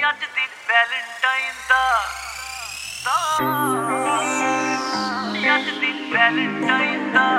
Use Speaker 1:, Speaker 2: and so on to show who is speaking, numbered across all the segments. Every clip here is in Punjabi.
Speaker 1: ਅੱਜ ਦਿਨ ਵੈਲੈਂਟਾਈਨ ਦਾ ਅੱਜ ਦਿਨ ਵੈਲੈਂਟਾਈਨ ਦਾ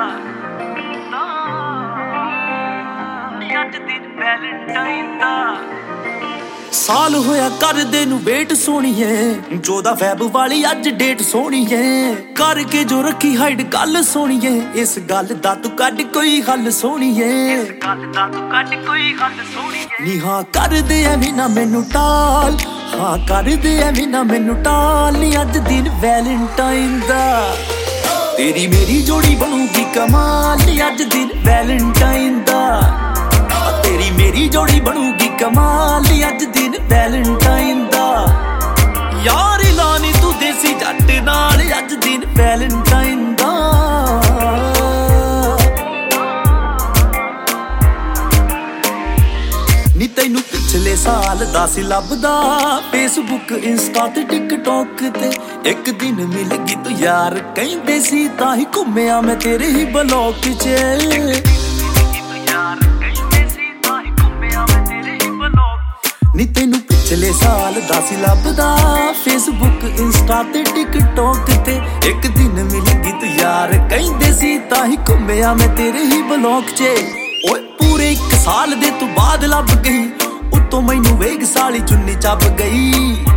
Speaker 1: ਅੱਜ ਦਿਨ ਵੈਲੈਂਟਾਈਨ ਦਾ
Speaker 2: ਸਾਲ ਹੋਇਆ ਕਰਦੇ ਨੂੰ ਵੇਟ ਸੋਣੀਏ 14 ਫੈਬ ਵਾਲੀ ਅੱਜ ਡੇਟ ਸੋਣੀਏ ਕਰਕੇ ਜੋ ਰੱਖੀ ਹਾਈਡ ਗੱਲ ਸੋਣੀਏ ਇਸ ਗੱਲ ਦਾ ਤੂੰ ਕੱਢ ਕੋਈ ਹੱਲ ਸੋਣੀਏ
Speaker 1: ਇਸ ਗੱਲ ਦਾ ਤੂੰ ਕੱਢ ਕੋਈ ਹੱਲ ਸੋਣੀਏ
Speaker 2: ਨੀ ਹਾਂ ਕਰਦੇ ਐਵੇਂ ਨਾ ਮੈਨੂੰ ਟਾਲ ਹਾਂ ਕਰਦੇ ਐਵੇਂ ਨਾ ਮੈਨੂੰ ਟਾਲ ਨੀ ਅੱਜ ਦਿਨ ਵੈਲੈਂਟਾਈਨ ਦਾ ਤੇਰੀ ਮੇਰੀ ਜੋੜੀ ਬਣੂਗੀ ਕਮਾਲ ਨੀ ਅੱਜ ਦਿਨ ਵੈਲੈਂਟਾਈਨ ਦਾ ਤੇਰੀ ਮੇਰੀ ਜੋੜੀ ਬਣੂਗੀ ਕਮਾਲ ਨੀ ਅੱਜ ਦਿਨ ਵੈਲੈਂਟਾਈਨ ਦਾ ਯਾਰ ਲਾਨੀ ਤੂੰ ਦੇਸੀ ਜੱਟ ਨਾਲ ਅੱਜ ਦਿਨ ਵੈਲੈਂਟਾਈਨ ਦਾ ਨੀ ਤੈਨੂੰ ਪਿਛਲੇ ਸਾਲ ਦਾ ਸੀ ਲੱਭਦਾ ਫੇਸਬੁੱਕ ਇੰਸਟਾ ਤੇ ਟਿਕਟੌਕ ਤੇ ਇੱਕ ਦਿਨ ਮਿਲ ਗਈ ਤੂੰ ਯਾਰ ਕਹਿੰਦੇ ਸੀ ਤਾਂ ਹੀ ਘੁੰਮਿਆ ਮੈਂ ਤੇਰੇ ਹੀ ਬਲੌਕ 'ਚ ਨੀ ਤੈਨੂੰ ਪਿਛਲੇ ਸਾਲ ਦਾ ਸੀ ਲੱਭਦਾ ਫੇਸਬੁੱਕ ਇੰਸਟਾ ਤੇ ਟਿਕਟੌਕ ਤੇ ਇੱਕ ਦਿਨ ਮਿਲ ਗਈ ਤੂੰ ਯਾਰ ਕਹਿੰਦੇ ਸੀ ਤਾਂ ਹੀ ਘੁੰਮਿਆ ਮੈਂ ਤੇਰੇ ਹੀ ਬਲੌਕ 'ਚ ਓਏ ਪੂਰੇ 1 ਸਾਲ ਦੇ ਤੂੰ ਬਾਅਦ ਲੱਭ ਗਈ ਉੱਤੋਂ ਮੈਨੂੰ ਵੇਗ ਸਾਲੀ ਚੁੰਨੀ ਚੱਬ ਗਈ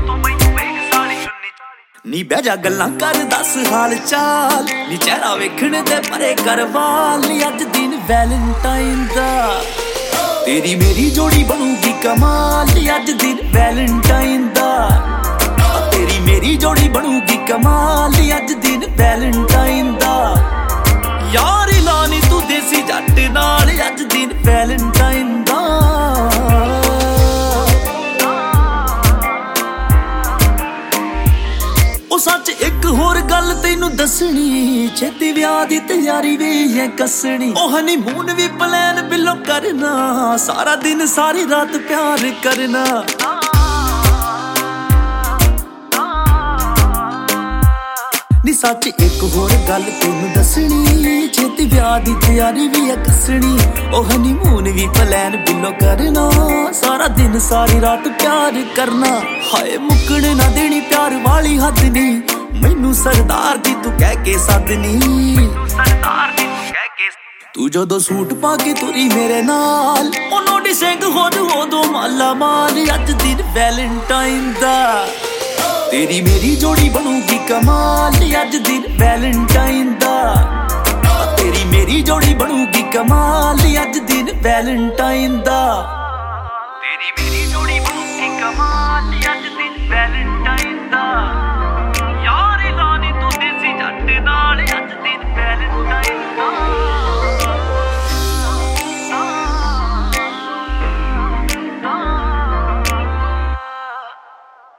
Speaker 2: ਨੀ ਬਹਿ ਜਾ ਗੱਲਾਂ ਕਰ ਦੱਸ ਹਾਲ ਚਾਲ ਨੀ ਚਿਹਰਾ ਵੇਖਣ ਤੇ ਪਰੇ ਕਰਵਾਲ ਨੀ ਅੱਜ ਦਿਨ ਵੈਲੈਂਟਾਈਨ ਦਾ ਤੇਰੀ ਮੇਰੀ ਜੋੜੀ ਬਣੂਗੀ ਕਮਾਲ ਨੀ ਅੱਜ ਦਿਨ ਵੈਲੈਂਟਾਈਨ ਦਾ ਤੇਰੀ ਮੇਰੀ ਜੋੜੀ ਬਣੂਗੀ ਕਮਾਲ ਨੀ ਅੱਜ ਦਿਨ ਵੈਲੈਂਟਾਈਨ ਦਾ ਯਾਰ ਲਾਨੀ ਤੂੰ ਦੇਸੀ ਜੱਟ ਨਾਲ ਅੱਜ ਦਿਨ ਵੈਲੈਂਟਾਈਨ ਦਾ ਉਹ ਸੱਚ ਇੱਕ ਹੋਰ ਗੱਲ ਤੈਨੂੰ ਦੱਸਣੀ ਛੇਤੀ ਵਿਆਹ ਦੀ ਤਿਆਰੀ ਵੀ ਹੈ ਕੱਸਣੀ ਉਹ ਹਨੀਮੂਨ ਵੀ ਪਲਾਨ ਬਿੱਲੋ ਕਰਨਾ ਸਾਰਾ ਦਿਨ ਸਾਰੀ ਰਾਤ ਪਿਆਰ ਕਰਨਾ ਨੀ ਸੱਚ ਇੱਕ ਹੋਰ ਗੱਲ ਤੈਨੂੰ ਦੱਸਣੀ ਛੇਤੀ ਵਿਆਹ ਦੀ ਤਿਆਰੀ ਵੀ ਹੈ ਕੱਸਣੀ ਉਹ ਹਨੀਮੂਨ ਵੀ ਪਲਾਨ ਬਿੱਲੋ ਕਰਨਾ ਸਾਰਾ ਦਿਨ ਸਾਰੀ ਰਾਤ ਪਿਆਰ ਕਰਨਾ ਹਾਏ ਮੁੱਕਣ ਨਾ ਦੇਣੀ ਪਿਆਰ ਵਾਲੀ ਹੱਦ ਨੀ ਮੈਨੂੰ ਸਰਦਾਰ ਦੀ ਤੂੰ ਕਹਿ ਕੇ ਸੱਦਨੀ ਤੂੰ ਜਦੋਂ ਸੂਟ ਪਾ ਕੇ ਤੁਰੀ ਮੇਰੇ ਨਾਲ ਉਹਨੂੰ ਡਿਸੈਂਗ ਹੋ ਜੂ ਉਦੋਂ ਮਾਲਾ ਮਾਲ ਅੱਜ ਦਿਨ ਵੈਲੈਂਟਾਈਨ ਦਾ ਤੇਰੀ ਮੇਰੀ ਜੋੜੀ ਬਣੂਗੀ ਕਮਾਲ ਅੱਜ ਦਿਨ ਵੈਲੈਂਟਾਈਨ ਦਾ ਤੇਰੀ ਮੇਰੀ ਜੋੜੀ ਬਣੂਗੀ ਕਮਾਲ ਅੱਜ ਦਿਨ ਵੈਲੈਂਟਾਈਨ ਦਾ
Speaker 1: ਤੇਰੀ ਮੇਰੀ ਜੋੜੀ ਬਣੂਗੀ ਕਮਾਲ ਅੱਜ ਦਿਨ ਵੈਲੈਂਟਾਈਨ